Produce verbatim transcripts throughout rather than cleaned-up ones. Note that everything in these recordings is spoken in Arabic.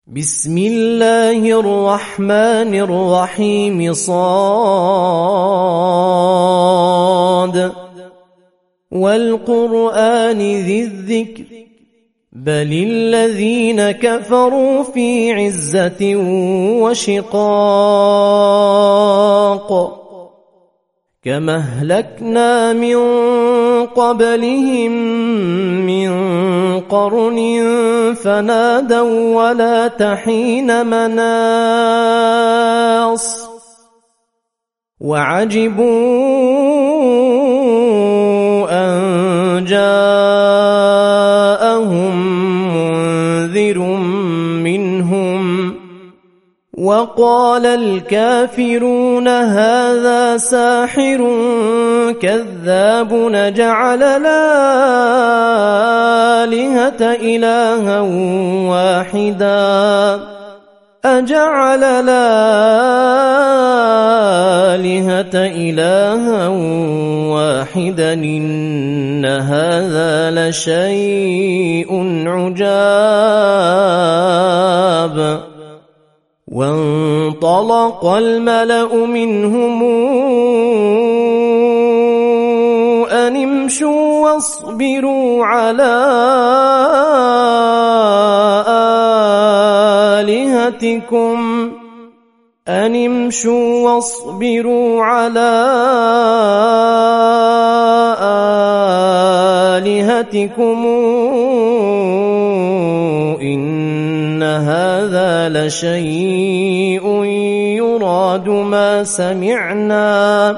بسم الله الرحمن الرحيم صاد والقرآن ذي الذكر بل الذين كفروا في عزة وشقاق كما أهلكنا من قبلهم من قرن فنادوا ولا تحين مناص وعجبوا أن جاءهم منذر منهم وقال الكافرون هذا ساحر كذاب نجعل الآلهة إلها واحدا أجعل الآلهة إلها واحدا إن هذا لشيء عجاب وانطلق الملأ منهم أن امشوا واصبروا على آلهتكم أن امشوا واصبروا على آلهتكم إن هذا لشيء يراد ما سمعنا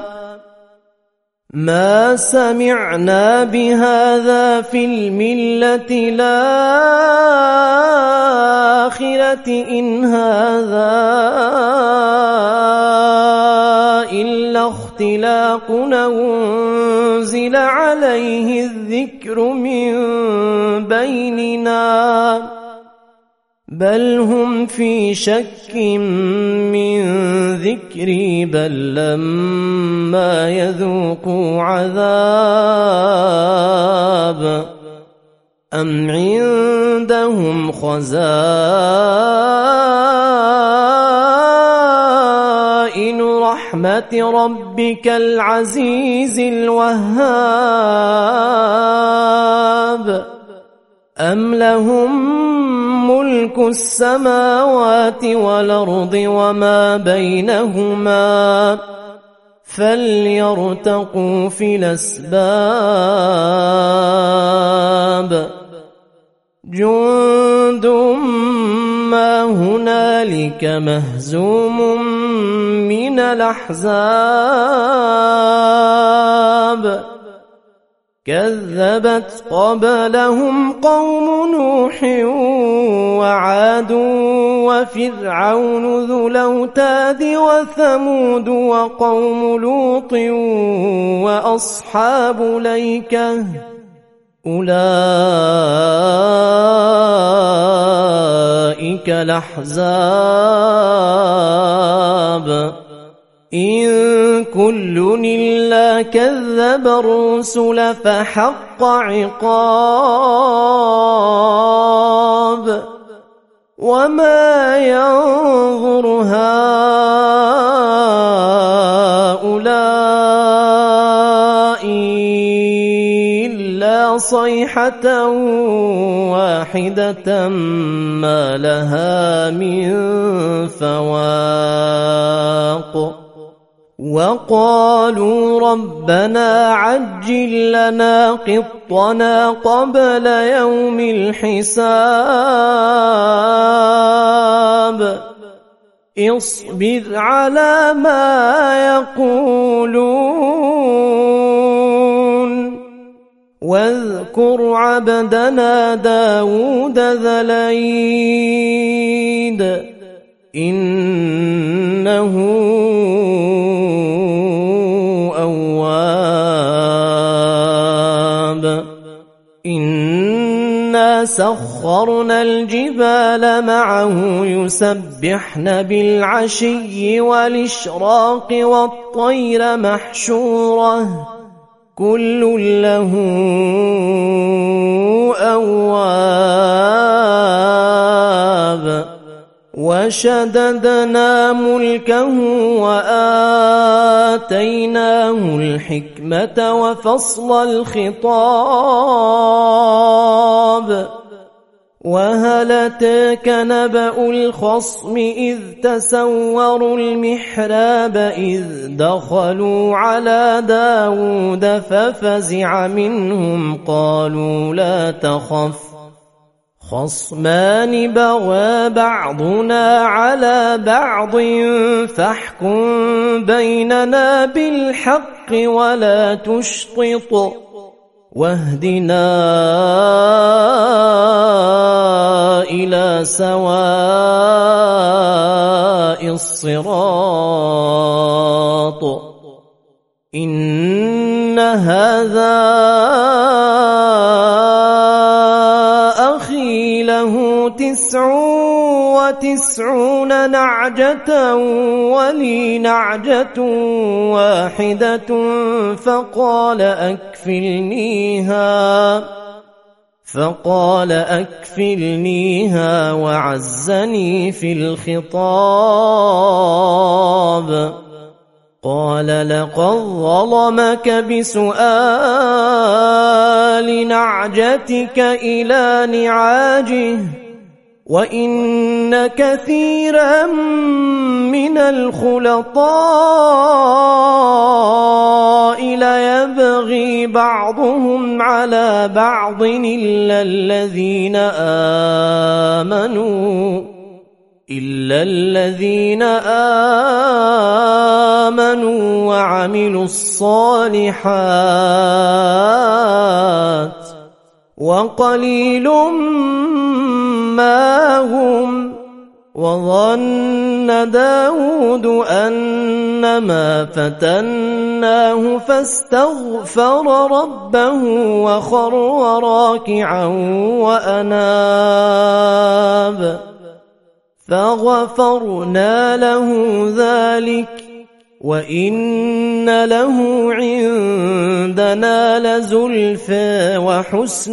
ما سمعنا بهذا في الملة الآخرة إن هذا إلا اختلاق أنزل عليه الذكر من بيننا بل هم في شك من ذكري بل لما يذوقوا عذاب أم عندهم خزائن رحمة ربك العزيز الوهاب أم لهم ملك السماوات والأرض وما بينهما فليرتقوا في الأسباب جند ما هنالك مهزوم من الأحزاب كذبت قبلهم قوم نوح وعاد وفرعون ذو الأوتاد وثمود وقوم لوط وأصحاب الأيكة أولئك الأحزاب إن كل إلا كذب الرسل فحق عقاب وما ينظر هؤلاء إلا صيحة واحدة ما لها من فواق وقالوا ربنا عجل لنا قطنا قبل يوم الحساب اصبر على ما يقولون واذكر عبدنا داود ذا الأيد إنه أواب إنا سخرنا الجبال معه يسبحن بالعشي والإشراق والطير محشورة كل له أواب وشددنا ملكه وآتيناه الحكمة وفصل الخطاب وهل أتاك نبأ الخصم إذ تسوروا المحراب إذ دخلوا على داود ففزع منهم قالوا لا تخف خصمان بغى بعضنا على بعض فاحكم بيننا بالحق ولا تشطط واهدنا إلى سواء الصراط إن هذا أخي له تسع وتسعون نعجة ولي نعجة واحدة فقال أكفلنيها فقال أكفلنيها وعزني في الخطاب قال لقد ظلمك بسؤال نعجتك إلى نعاجه وإن كثيرا من الخلطاء ليبغي بعضهم على بعض إلا الذين آمنوا إلا الذين آمنوا وعملوا الصالحات وقليل ما هم وظن داود أنما فتناه فاستغفر ربه وخر راكعا وأناب فغفرنا له ذلك وإن له عندنا لزلفى وحسن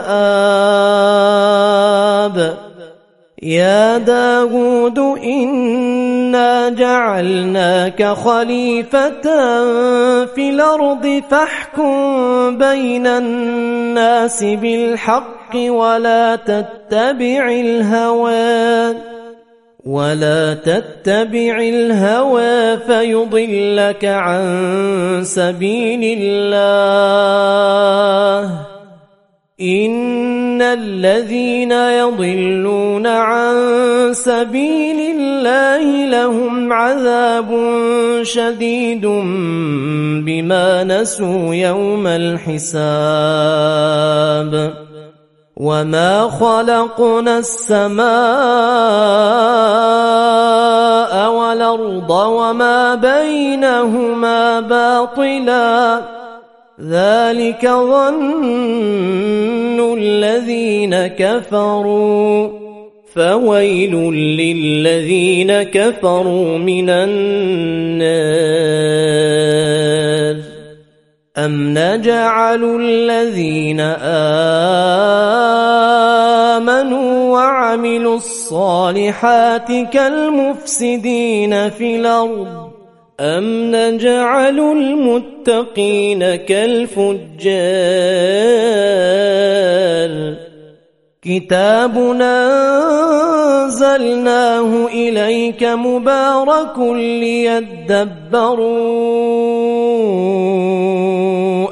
مآب يا داود إنا جعلناك خليفة في الأرض فاحكم بين الناس بالحق ولا تتبع الهوى ولا تتبع الهوى فيضلك عن سبيل الله إن الذين يضلون عن سبيل الله لهم عذاب شديد بما نسوا يوم الحساب وما خلقنا السماء والأرض وما بينهما باطلا ذلك ظن الذين كفروا فويل للذين كفروا من النار أم نجعل الذين آمنوا وعملوا الصالحات كالمفسدين في الأرض أم نجعل المتقين كالفجار كتاب أنزلناه إليك مبارك ليدبروا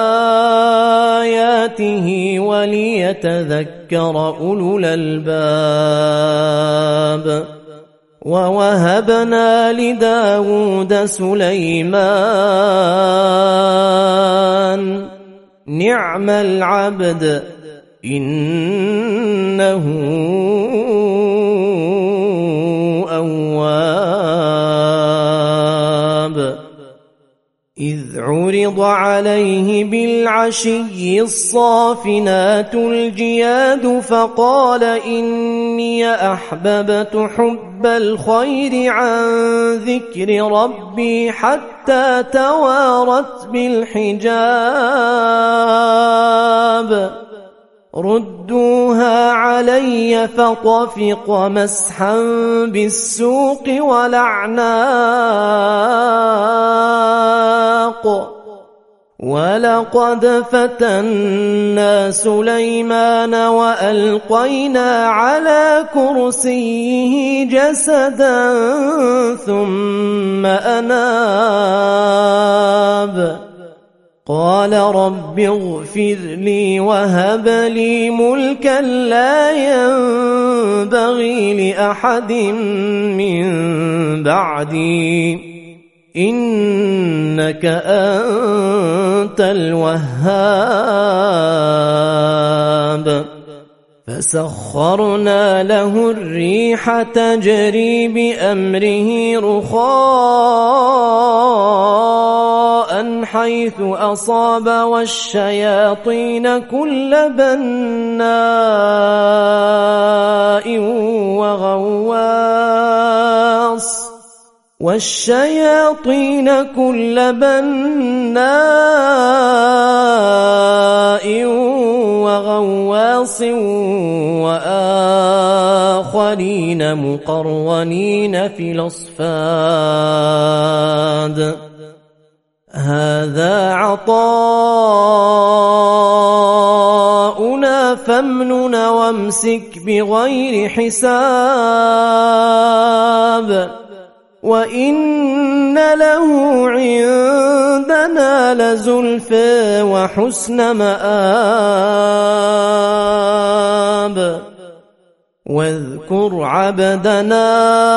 آياته وليتذكر أولو الألباب ووهبنا لداود سليمان نعم العبد إنه أواب إذ عرض عليه بالعشي الصافنات الجياد فقال إني أحببت حب الخير عن ذكر ربي حتى توارت بالحجاب ردوها علي فطفق مسحا بالسوق والأعناق ولقد فتنا سليمان وألقينا على كرسيه جسدا ثم أناب قال رب اغفر لي وهب لي ملكا لا ينبغي لأحد من بعدي إنك أنت الوهاب فسخرنا له الريح تجري بأمره رخاء حيث أصاب والشياطين كل بناء وغواص والشياطين كل بناء وغواص وآخرين مقرنين في الأصفاد هذا عطاؤنا فامنن وامسك بغير حساب وإن له عندنا لزلفى وحسن مآب واذكر عبدنا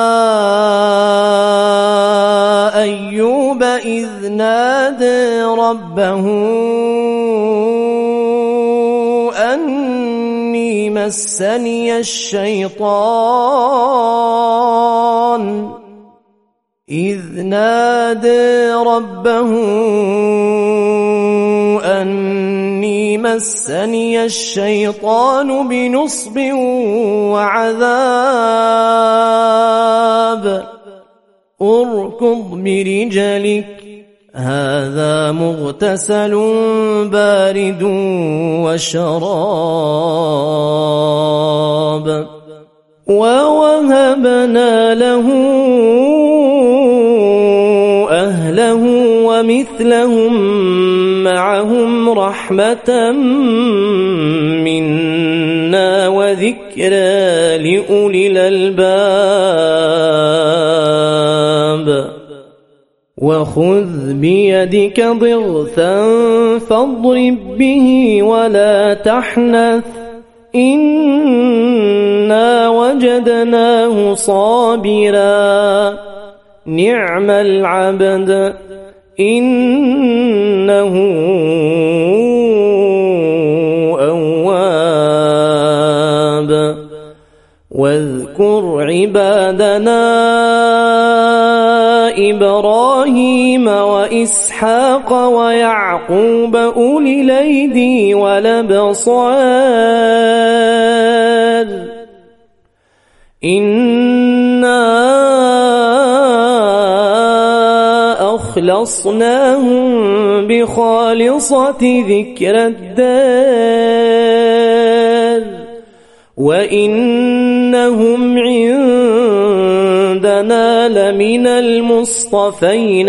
أيوب إذ نادى ربه أني مسني الشيطان إذ نادى ربه أني مسني الشيطان بنصب وعذاب اركض برجلك هذا مغتسل بارد وشراب ووهبنا له أهله ومثلهم معهم رحمة منا وذكرى لأولي الألباب وخذ بيدك ضغثا فاضرب به ولا تحنث إنا وجدناه صابرا نعم العبد إنه أواب واذكر عبادنا إبراهيم وإسحاق ويعقوب أولي الأيدي والأبصار إنا أخلصناهم بخالصة ذكر الدار وإنهم عندنا لمن المصطفين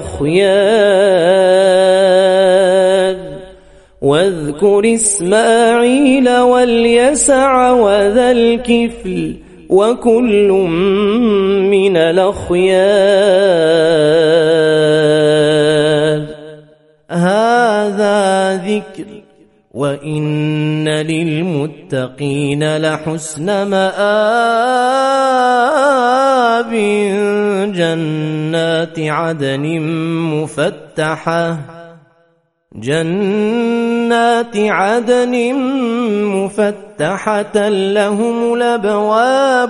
الأخيار واذكر إسماعيل واليسع وذا الكفل وكل من الأخيار هذا ذكر وإن للمتقين لحسن مآب جنات عدن مفتحة جنات عدن مفتحة لهم الأبواب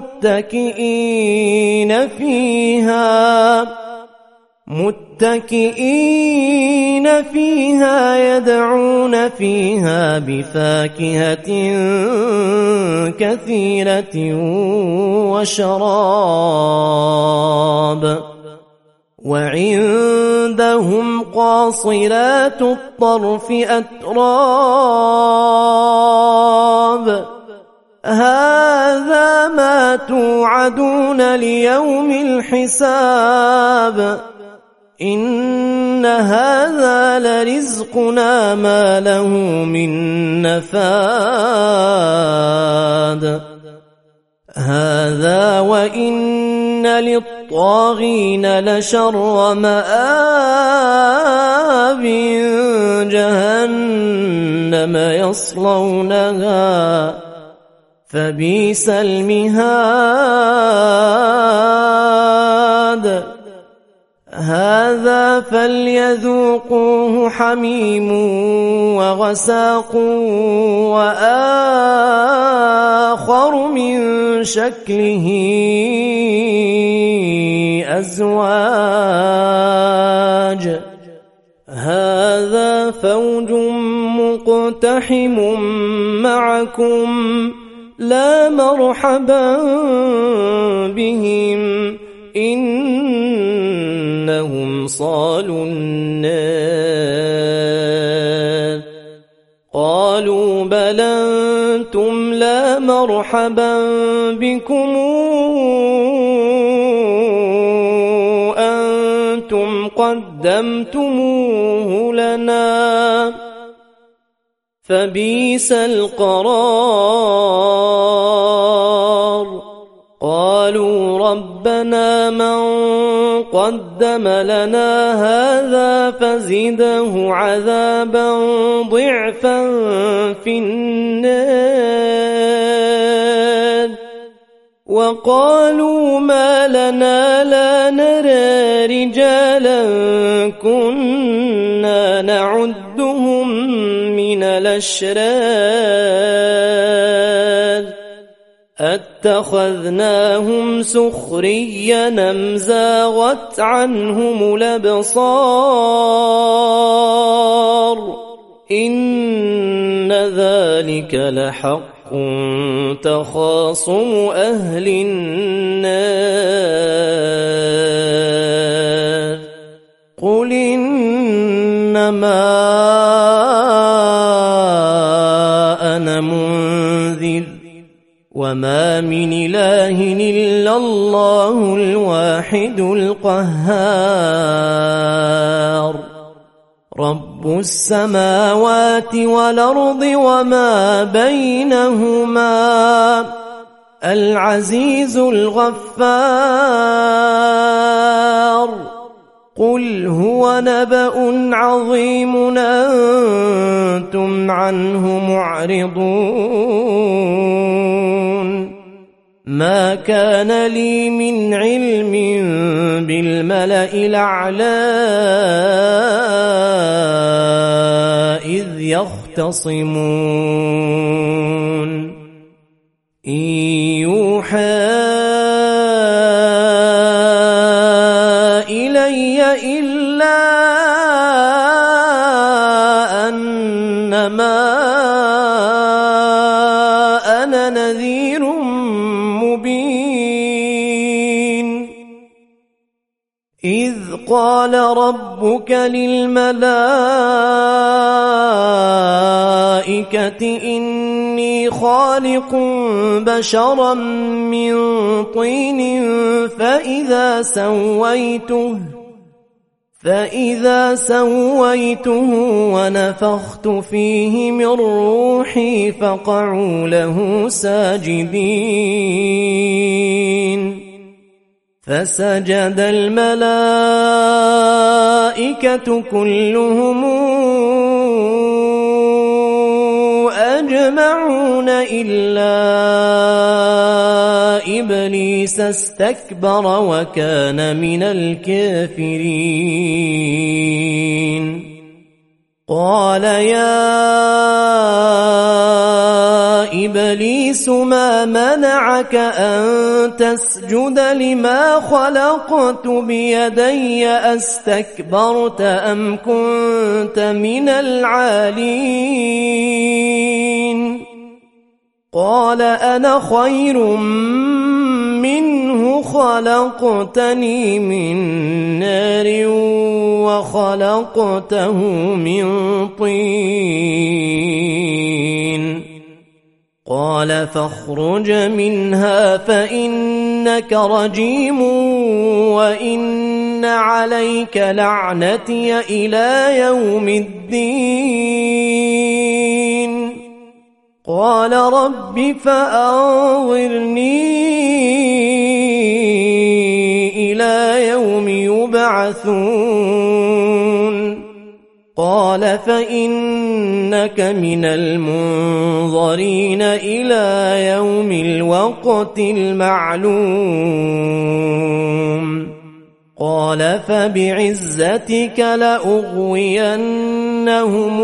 متكئين فيها متكئين فيها يدعون فيها بفاكهة كثيرة وشراب وعندهم قاصرات الطرف أتراب هذا ما توعدون ليوم الحساب إن هذا لرزقنا ما له من نفاد هذا وإن للطاغين لشر مآب جهنم يصلونها فبئس المهاد هذا فليذوقوه حميم وغساق وآخر من شكله أزواج هذا فوج مقتحم معكم لا مرحبا بهم إنهم صالوا النار قالوا بل أنتم لا مرحبا بكم أنتم قدمتموه لنا فبئس القرار قالوا ربنا من قدم لنا هذا فزده عذابا ضعفا في النار وقالوا ما لنا لا نرى رجالا كنا نعدهم من الأشرار أتخذناهم سخريا أم زاغت عنهم الأبصار إن ذلك لحق تخاصم أهل النار قل إنما أنا منذر وما من إله إلا الله الواحد القهار رب السماوات والأرض وما بينهما العزيز الغفار قل هو نبأ عظيم أنتم عنه معرضون ما كان لي من علم بالملأ الأعلى إذ يختصمون إن يوحى إلي إلا أنما أنا نذير مبين إذ قال ربك للملائكة إني خالق بشرا من طين فإذا سويته فإذا سويته ونفخت فيه من روحي فقعوا له ساجدين فسجد الملائكة كلهم أجمعون إلا إبليس استكبر وكان من الكافرين قال يا إبليس ما منعك أن تسجد لما خلقت بيدي أستكبرت أم كنت من العالين قال أنا خير منه خلقتني من نار وخلقته من طين قال فاخرج منها فإنك رجيم وإن عليك لعنتي إلى يوم الدين قال رب فأنظرني إلى يوم يبعثون قال فإنك من المنظرين إلى يوم الوقت المعلوم قال فبعزتك لأغوينهم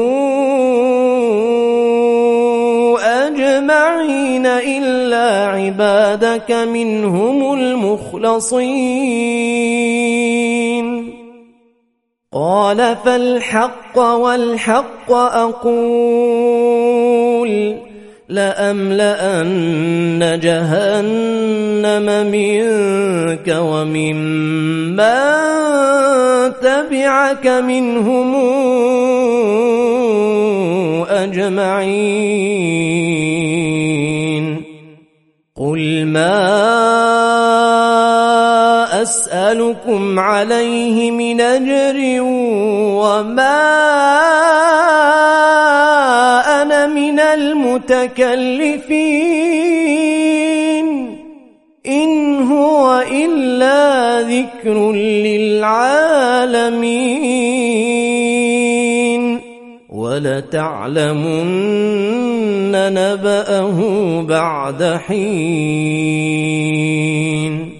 أجمعين إلا عبادك منهم المخلصين قال فالحق والحق أقول لأملأن جهنم منك وممن تبعك منهم أجمعين قل ما أسألكم عليه من أجر وما أنا من المتكلفين إن هو إلا ذكر للعالمين ولتعلمن نبأه بعد حين